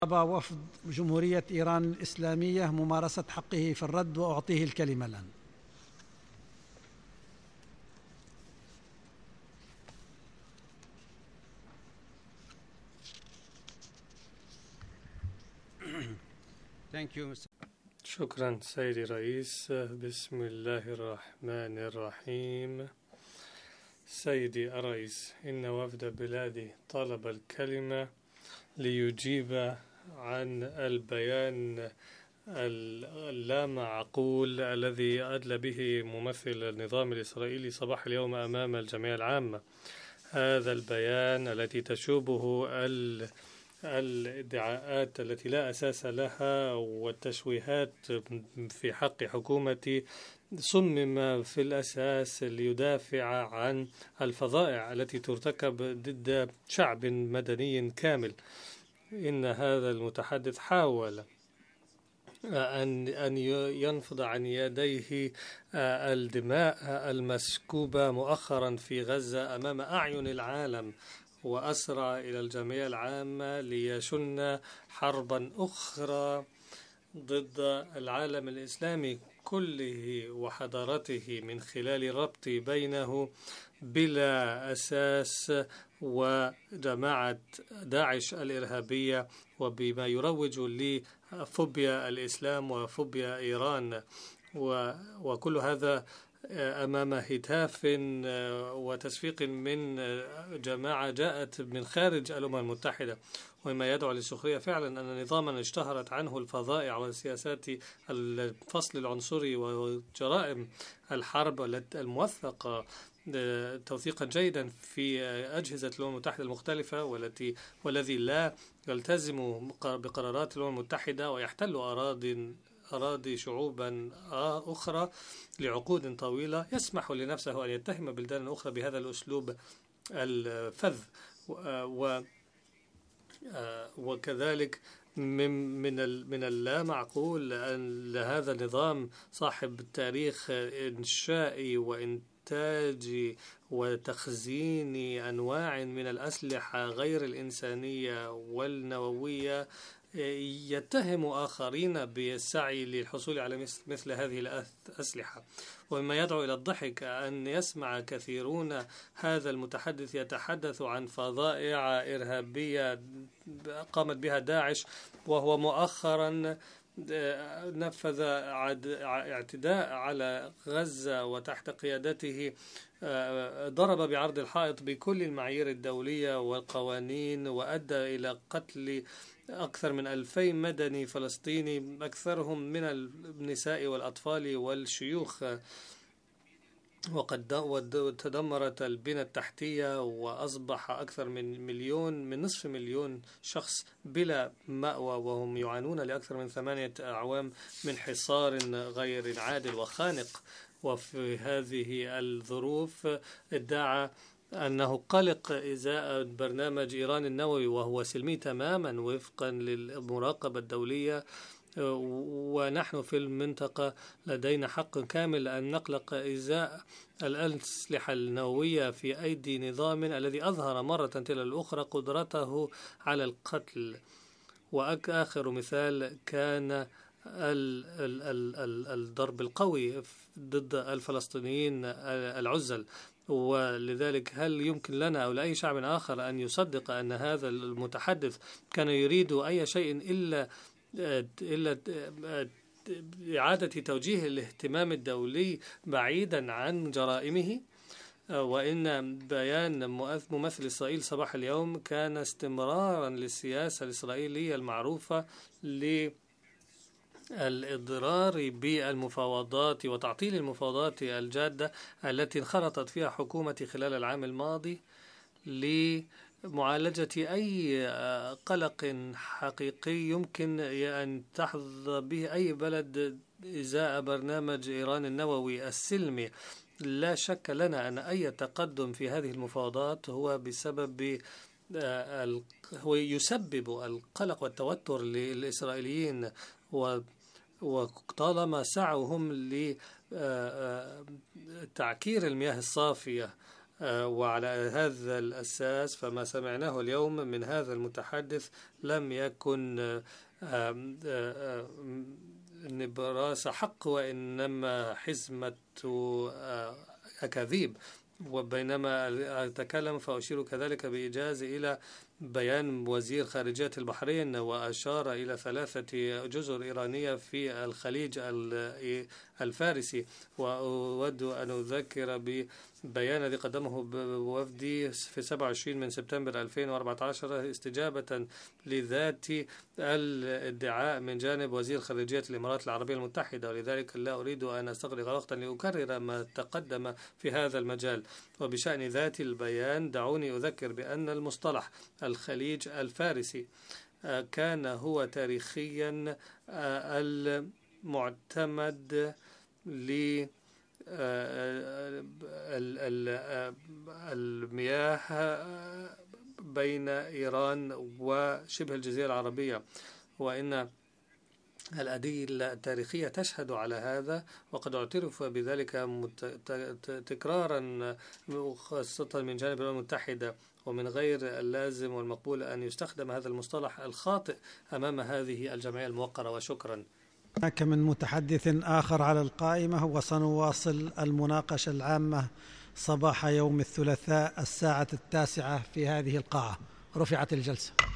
طلب وفد جمهورية إيران الإسلامية ممارسة حقه في الرد، وأعطيه الكلمة الآن. شكرا سيدي رئيس. بسم الله الرحمن الرحيم. سيدي الرئيس، إن وفد بلادي طلب الكلمة ليجيب عن البيان اللامعقول الذي أدلى به ممثل النظام الإسرائيلي صباح اليوم أمام الجمعية العامة. هذا البيان التي تشوبه الادعاءات التي لا أساس لها والتشويهات في حق حكومتي صمم في الأساس ليدافع عن الفظائع التي ترتكب ضد شعب مدني كامل. إن هذا المتحدث حاول أن ينفض عن يديه الدماء المسكوبة مؤخرا في غزة أمام أعين العالم، وأسرع إلى الجمعية العامة ليشن حربا أخرى ضد العالم الإسلامي كله وحضارته من خلال الربط بينه بلا أساس وجماعة داعش الإرهابية، وبما يروج لفوبيا الإسلام وفوبيا إيران، وكل هذا أمام هتاف وتسويق من جماعة جاءت من خارج الأمم المتحدة، وما يدعو للسخرية فعلا أن نظاما اشتهرت عنه الفظائع وسياسات الفصل العنصري وجرائم الحرب الموثقة توثيقا جيدا في أجهزة الأمم المتحدة المختلفة، والذي لا يلتزم بقرارات الأمم المتحدة ويحتل أراضي شعوبا أخرى لعقود طويلة، يسمح لنفسه أن يتهم بلدان أخرى بهذا الأسلوب الفذ. وكذلك من اللا معقول أن هذا النظام صاحب تاريخ إنشائي وإنتاج وتخزين أنواع من الأسلحة غير الإنسانية والنووية يتهم آخرين بالسعي للحصول على مثل هذه الأسلحة. ومما يدعو إلى الضحك أن يسمع كثيرون هذا المتحدث يتحدث عن فظائع إرهابية قامت بها داعش، وهو مؤخرا نفذ اعتداء على غزة وتحت قيادته ضرب بعرض الحائط بكل المعايير الدولية والقوانين، وأدى إلى قتل أكثر من 2000 مدني فلسطيني، أكثرهم من النساء والأطفال والشيوخ. وقد تدمرت البنى التحتية، وأصبح أكثر من نصف مليون شخص بلا مأوى، وهم يعانون لأكثر من 8 أعوام من حصار غير عادل وخانق. وفي هذه الظروف ادعى أنه قلق إزاء برنامج إيران النووي، وهو سلمي تماما وفقا للمراقبة الدولية، ونحن في المنطقة لدينا حق كامل أن نقلق إزاء الأسلحة النووية في أيدي نظام الذي أظهر مرة تلو الأخرى قدرته على القتل. وآخر مثال كان الضرب القوي ضد الفلسطينيين العزل. ولذلك هل يمكن لنا أو لأي شعب آخر أن يصدق أن هذا المتحدث كان يريد أي شيء إلا إعادة توجيه الاهتمام الدولي بعيدا عن جرائمه؟ وإن بيان ممثل إسرائيل صباح اليوم كان استمرارا للسياسة الإسرائيلية المعروفة الإضرار بالمفاوضات وتعطيل المفاوضات الجادة التي انخرطت فيها حكومتي خلال العام الماضي لمعالجة أي قلق حقيقي يمكن أن تحظى به أي بلد إزاء برنامج إيران النووي السلمي. لا شك لنا أن أي تقدم في هذه المفاوضات هو هو يسبب القلق والتوتر للإسرائيليين، وطالما سعوا هم لتعكير المياه الصافية وعلى هذا الأساس فما سمعناه اليوم من هذا المتحدث لم يكن نبراس حق، وإنما حزمة أكاذيب. وبينما أتكلم فأشير كذلك بإيجاز إلى بيان وزير خارجية البحرين، وأشار إلى 3 جزر إيرانية في الخليج الفارسي. وأود أن أذكر ببيان الذي قدمه بوفدي في 27 من سبتمبر 2014 استجابة لذات الادعاء من جانب وزير خارجية الإمارات العربية المتحدة، ولذلك لا أريد أن أستغرق وقتا لأكرر ما تقدم في هذا المجال. وبشأن ذات البيان دعوني أذكر بأن المصطلح الخليج الفارسي كان هو تاريخيا المعتمد للمياه بين إيران وشبه الجزيرة العربية، وإن الأدلة التاريخية تشهد على هذا، وقد اعترف بذلك تكرارا خاصة من جانب الأمم المتحدة. ومن غير اللازم والمقبول أن يستخدم هذا المصطلح الخاطئ أمام هذه الجمعية الموقرة. وشكرا. هناك من متحدث آخر على القائمة، وسنواصل المناقشة العامة صباح يوم الثلاثاء 9:00 في هذه القاعة. رفعت الجلسة.